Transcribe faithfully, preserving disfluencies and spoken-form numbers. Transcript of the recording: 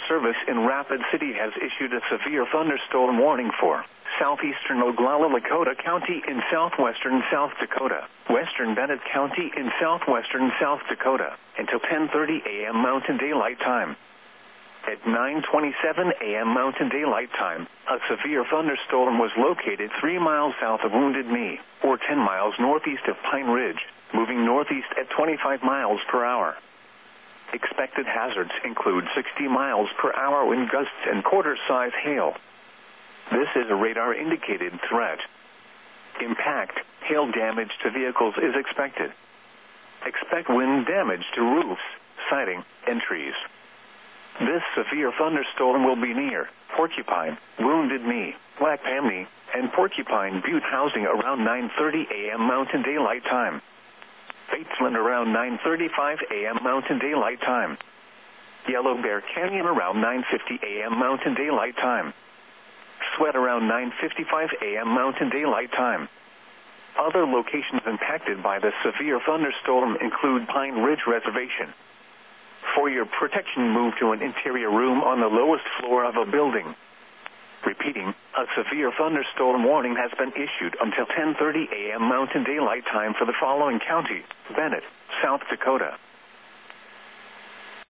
Service in Rapid City has issued a severe thunderstorm warning for southeastern Oglala Lakota County in southwestern South Dakota, western Bennett County in southwestern South Dakota, until ten thirty a m Mountain Daylight Time. At nine twenty-seven a m Mountain Daylight Time, a severe thunderstorm was located three miles south of Wounded Knee, or ten miles northeast of Pine Ridge, moving northeast at twenty-five miles per hour. Expected hazards include sixty miles per hour wind gusts and quarter-size hail. This is a radar-indicated threat. Impact, hail damage to vehicles is expected. Expect wind damage to roofs, siding, and trees. This severe thunderstorm will be near Porcupine, Wounded Knee, Black Pammy, and Porcupine Butte housing around nine thirty a m Mountain Daylight Time. Batesland around nine thirty-five a m Mountain Daylight Time. Yellow Bear Canyon around nine fifty a m Mountain Daylight Time. Sweat around nine fifty-five a m Mountain Daylight Time. Other locations impacted by the severe thunderstorm include Pine Ridge Reservation. For your protection, move to an interior room on the lowest floor of a building. Repeating, a severe thunderstorm warning has been issued until ten thirty a m Mountain Daylight Time for the following counties: Bennett, South Dakota,